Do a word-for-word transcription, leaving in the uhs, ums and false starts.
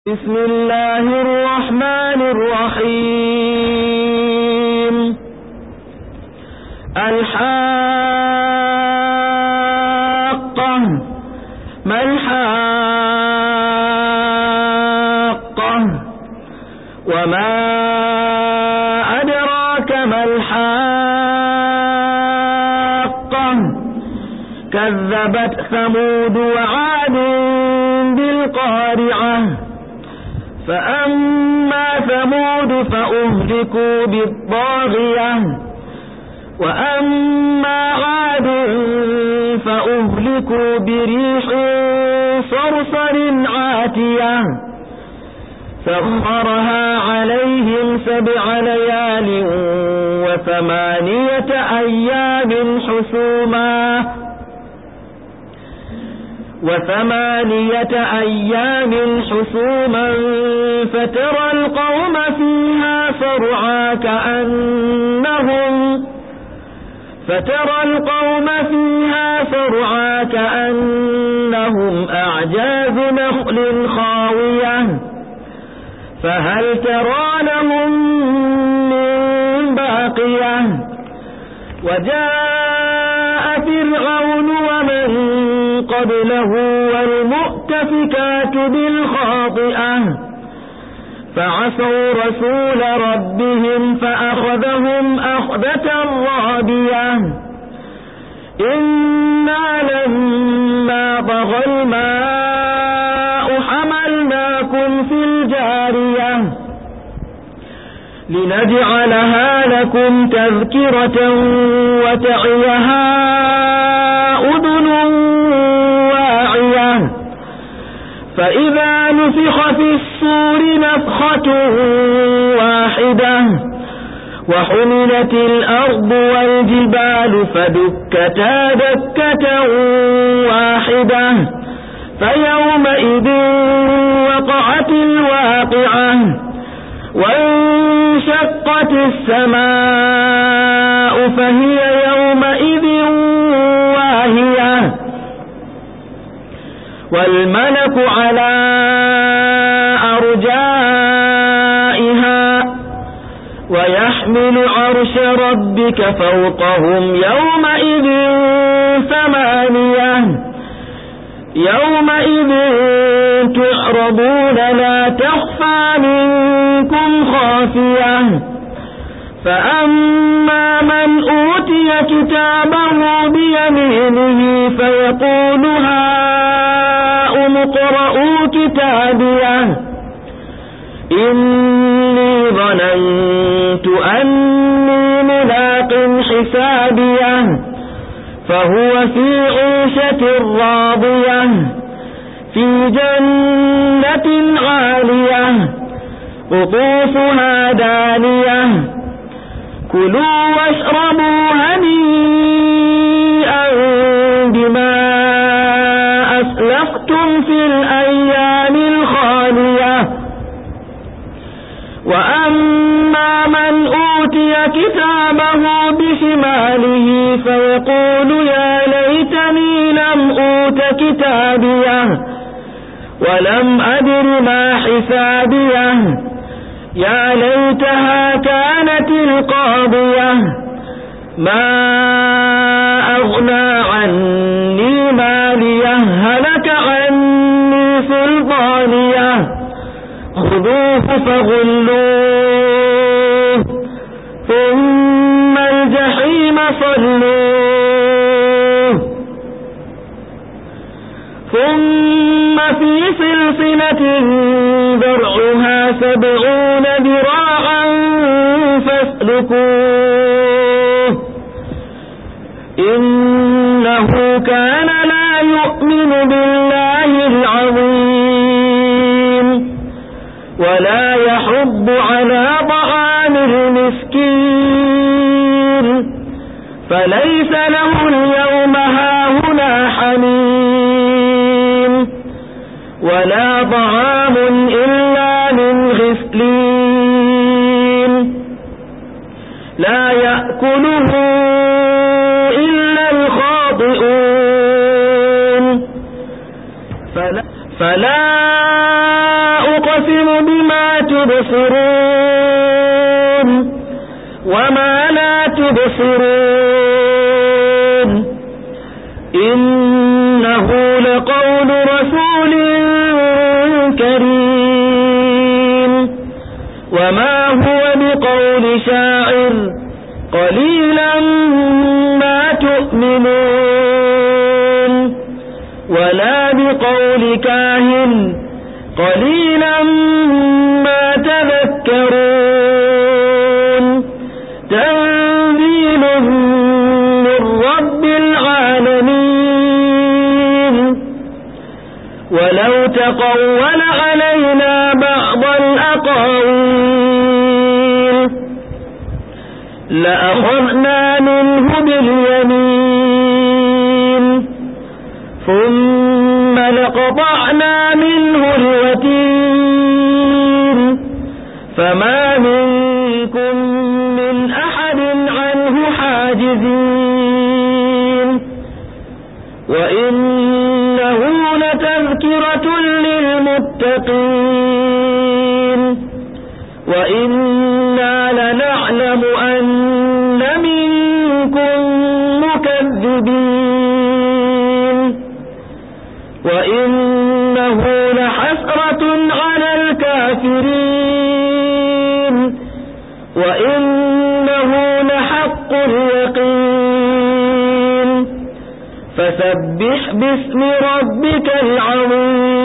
بسم الله الرحمن الرحيم. الحاقة ما الحاقة وما أدراك ما الحاقة كذبت ثمود وعاد بالقارعة فأما ثمود فأهلكوا بالطاغية وأما عاد فأهلكوا بريح صرصر عاتية سخرها عليهم سبع ليال وثمانية أيام حسوما وثمانية أيام حسوما فترى القوم فيها صرعى كأنهم فترى القوم فيها صرعى كأنهم أعجاز نخل خاوية فهل ترى لهم من باقية وجاء فرعون ومن قبله والمؤتفكات بالخاطئة فعصوا رسول ربهم فأخذهم أخذة رابية إنا لما طغى الماء حملناكم في الجارية لنجعلها لكم تذكرة وتعيها أذن واعية فإذا نفخ في الصور نفخة واحدة وحملت الأرض والجبال فدكتا دكة واحدة فيومئذ وقعت الواقعة وانشقت السماء فهي يومئذ واهية والملك على أرجائها ويحمل عرش ربك فوقهم يومئذ ثمانية يومئذ تعرضون لا تخفى منكم خافية فأما من أوتي كتابه بيمينه فيقول هاؤم اقرءوا كتابيه إني ظننت أني ملاق حسابيه فهو في عيشة راضية في جنة عالية قطوفها دانية كلوا واشربوا هنيئا بما أسلفتم في الأيام الخالية وأما من أوتي كتابه بشماله فيقول يا ليتني لم أوت كتابيه ولم أدر ما حسابيه يا ليتها كانت القاضية ما أغنى عني ماليه هلك عني سلطانيه خذوه فغلوه ثم الجحيم صلوه ثم في سلسلة ذرعها سبعون ذراعا فاسلكوه إنه كان لا يؤمن بالله العظيم ولا يحض على طعام المسكين فليس له اليوم هاهنا حميم ولا طعام إلا من غسلين لا يأكله إلا الخاطئون فلا, فلا يعصم بما تبصرون وما لا تبصرون إنه لقول رسول كريم وما هو بقول شاعر قليلا ما تؤمنون ولا بقول كاهن قليلا ما تذكرون تنزيل من رب العالمين ولو تقول علينا بعض الأقاويل لأخذنا منه باليمين ثم لقطعنا منه الوتين فما منكم من أحد عنه حاجزين وإنه لتذكرة للمتقين وإنا لنعلم أن منكم مكذبين وإنه لحسرة على الكافرين وإنه لحق اليقين فسبح باسم ربك العظيم